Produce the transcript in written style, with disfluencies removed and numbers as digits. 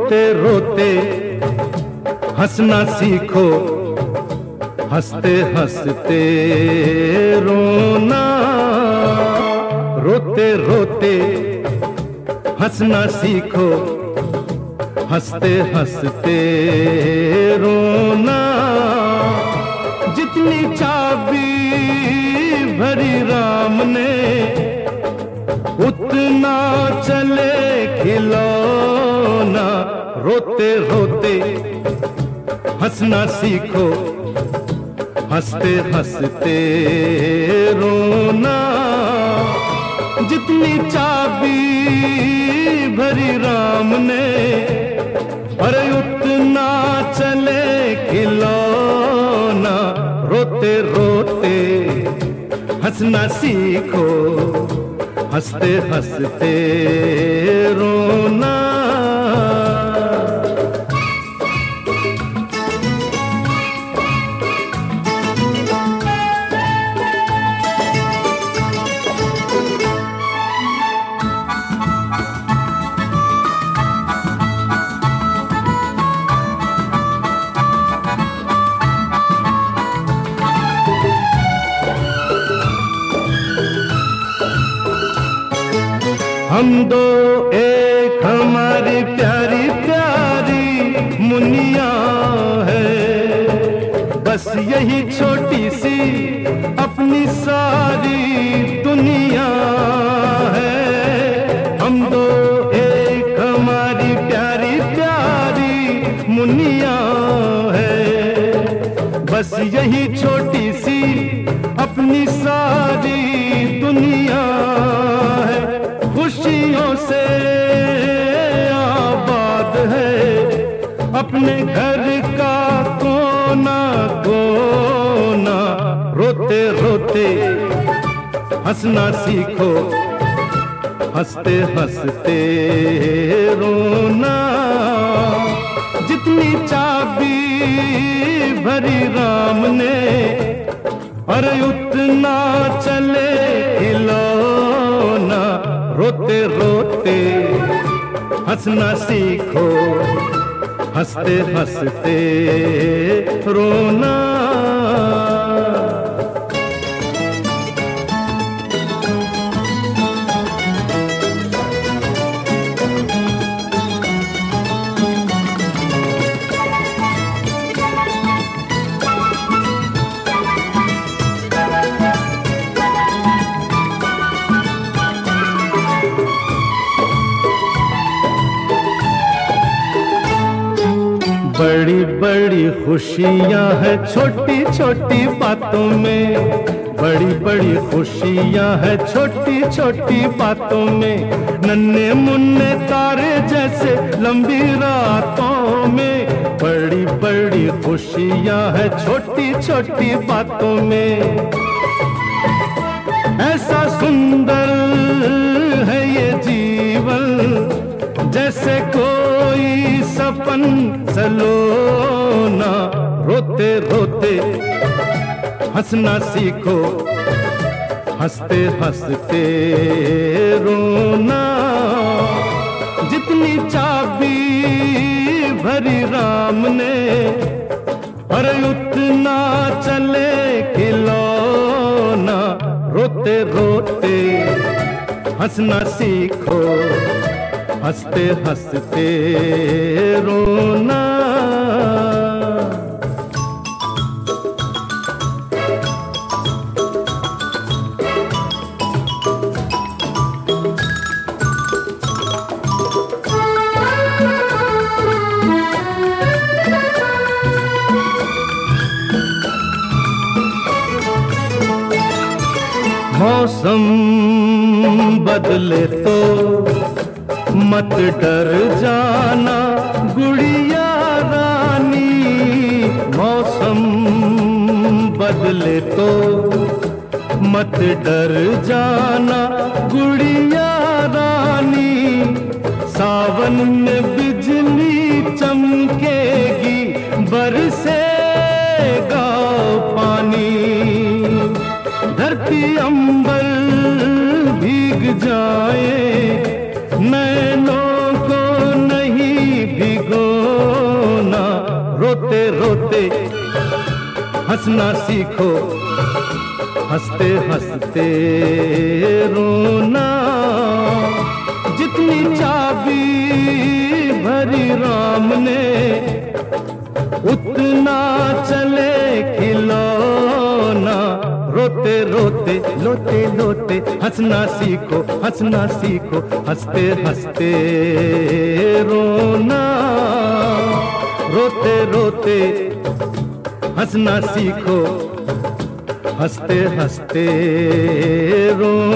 रोते रोते हंसना सीखो, हंसते हंसते रोना। रोते रोते हंसना सीखो, हंसते हंसते रोना। जितनी चाबी भरी राम ने उतना चले खिलौना। रोते रोते हंसना सीखो, हंसते हंसते रोना। जितनी चाबी भरी राम ने अरे उतना चले खिलौना। रोते रोते हंसना सीखो, हंसते हंसते रोना। हम दो एक हमारी प्यारी प्यारी मुनिया है, बस यही छोटी सी अपनी सारी दुनिया है। हम दो एक हमारी प्यारी प्यारी मुनिया है, बस यही छोटी सी अपनी सारी दुनिया है। खुशियों से आबाद है अपने घर का कोना कोना। रोते रोते हंसना सीखो, हंसते हंसते रोना। जितनी चाबी भरी राम ने अरे उतना चले खिलौना। रोते रोते हंसना सीखो, हंसते हंसते रोना। बड़ी बड़ी खुशियां हैं छोटी छोटी बातों में, बड़ी बड़ी खुशियां हैं छोटी छोटी बातों में। नन्हे मुन्ने तारे जैसे लंबी रातों में, बड़ी बड़ी खुशियां हैं छोटी छोटी बातों में। ऐसा सुंदर है ये जीवन जैसे कोई सपन सलोना। रोते रोते हंसना सीखो, हंसते हंसते रोना। जितनी चाबी भरी राम ने अरे उतना चले खिलौना। रोते रोते हंसना सीखो, हंसते हंसते रोना। मौसम बदले तो मत डर जाना गुड़िया रानी। मौसम बदले तो मत डर जाना गुड़िया रानी। सावन में बिजली चमकेगी बरसेगा पानी। धरती अंबर भीग जाए नैनों को नहीं भिगोना। रोते हंसना सीखो, हंसते हंसते रोना। जितनी चाबी भरी राम ने उतना चले खिलौना। रोते रोते लोते लोते हंसना सीखो, हंसना सीखो, हंसते हंसते रोना। रोते रोते हंसना सीखो, हंसते हंसते रोना।